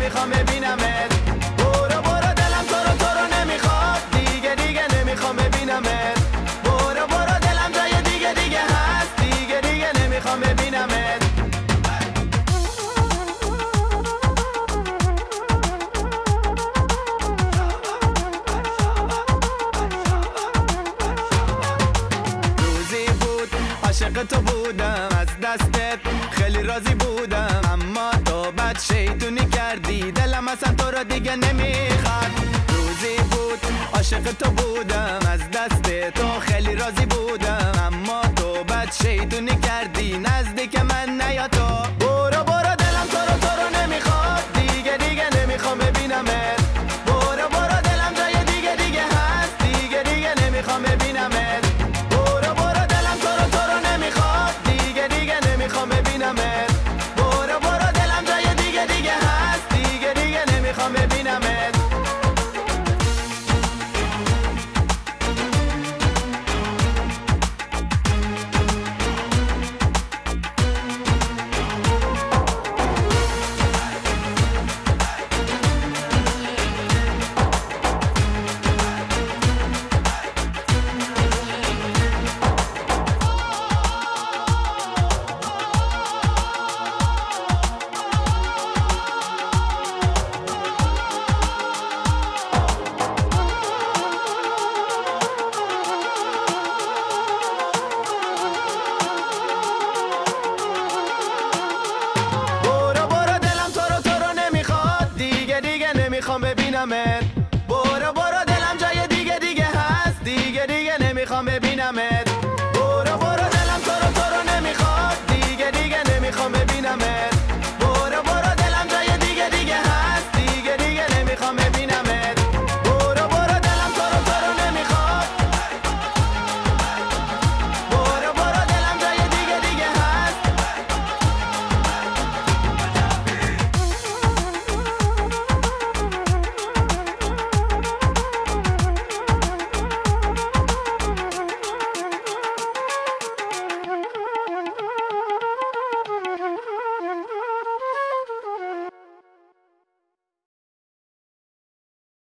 نمیخوام ببینمت. برو برو دلم تو رو نمیخواد، دیگه دیگه نمیخوام ببینمت. برو برو دلم جای دیگه دیگه هست، دیگه دیگه نمیخوام ببینمت. روزی بود عاشق تو بودم، از دستت خیلی راضی بودم، اما تو بد شیطونی کردی، دلم اصلا تو رو دیگه نمیخواد. روزی بود عاشق تو بودم، از دست تو خیلی راضی بودم، اما تو بد شیطونی کردی، نزدیک من نیا تو. برو برو دلم تو رو نمیخواد، دیگه دیگه نمیخوام ببینمت. برو برو دلم جای دیگه دیگه هست، دیگه دیگه نمیخوام ببینمت. برو برو دلم تو رو نمیخواد، دیگه دیگه نمیخوام ببینمت. برو برو دلم جای دیگه دیگه هست، دیگه دیگه نمیخوام ببینمت. برو برو دلم تو رو نمیخواد، دیگه دیگه نمیخوام ببینمت.